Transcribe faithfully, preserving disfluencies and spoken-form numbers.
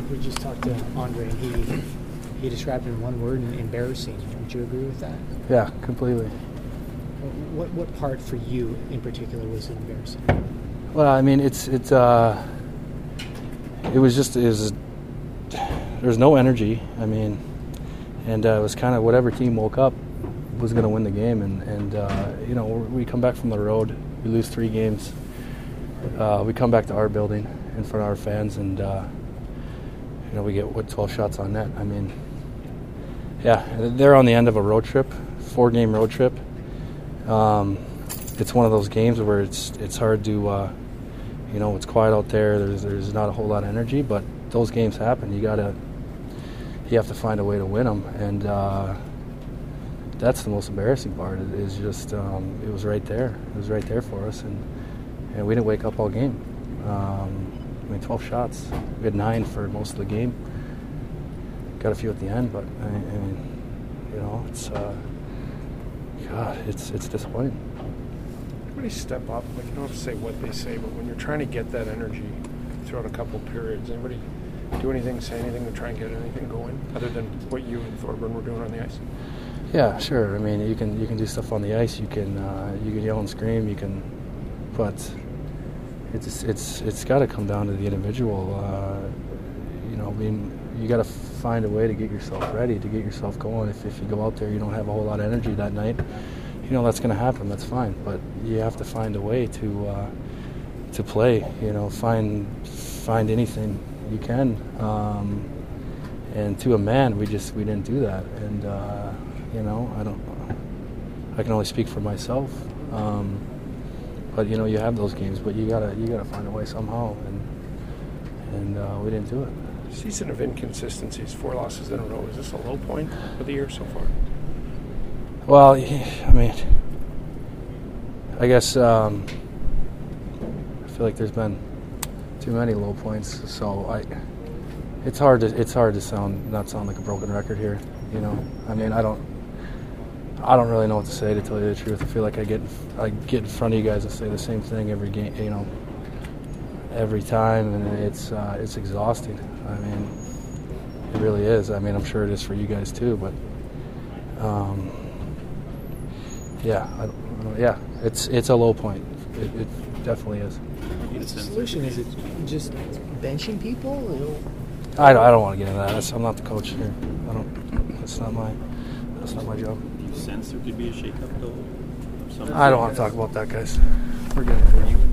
we just talked to Andre, and he he described it in one word, embarrassing. Would you agree with that? Yeah, completely. What what part for you in particular was embarrassing? Well, I mean, it's it's uh, it was just it was there was no energy. I mean, and uh, it was kind of whatever team woke up was going to win the game, and and uh, you know, we come back from the road, we lose three games, uh, we come back to our building in front of our fans, and uh, you know, we get what twelve shots on net. I mean, yeah, they're on the end of a road trip, four game road trip. Um, it's one of those games where it's it's hard to, uh, you know, it's quiet out there. There's there's not a whole lot of energy, but those games happen. You gotta, you have to find a way to win them, and uh, that's the most embarrassing part. Is just um, it was right there. It was right there for us, and and we didn't wake up all game. Um, I mean, twelve shots. We had nine for most of the game. Got a few at the end, but I, I mean, you know, it's. Uh, God, it's it's disappointing. Everybody step up. Like, you don't have to say what they say, but when you're trying to get that energy throughout a couple periods, anybody do anything, say anything to try and get anything going, other than what you and Thorburn were doing on the ice? Yeah, sure. I mean, you can you can do stuff on the ice. You can uh, you can yell and scream. You can, but it's it's it's got to come down to the individual. Uh, you know, I mean, you got to find a way to get yourself ready, to get yourself going. If if you go out there, you don't have a whole lot of energy that night. You know, that's going to happen. That's fine. But you have to find a way to uh, to play. You know, find find anything you can. Um, and to a man, we just we didn't do that. And uh, you know, I don't. I can only speak for myself. Um, but you know, you have those games, but you gotta you gotta find a way somehow. And and uh, we didn't do it. Season of inconsistencies, four losses in a row. Is this a low point of the year so far? Well, I mean, I guess um, I feel like there's been too many low points. So I, it's hard to it's hard to sound not sound like a broken record here. You know, I mean, I don't I don't really know what to say, to tell you the truth. I feel like I get I get in front of you guys and say the same thing every game. You know. Every time, and it's uh, it's exhausting. I mean, it really is. I mean, I'm sure it is for you guys too. But um, yeah, I don't, yeah, it's it's a low point. It, it definitely is. What's the solution? Is it just benching people? I don't, I don't want to get into that. That's, I'm not the coach here. I don't. That's not my. That's not my job. Do you sense there could be a shakeup though? I don't want to talk about that, guys. We're good.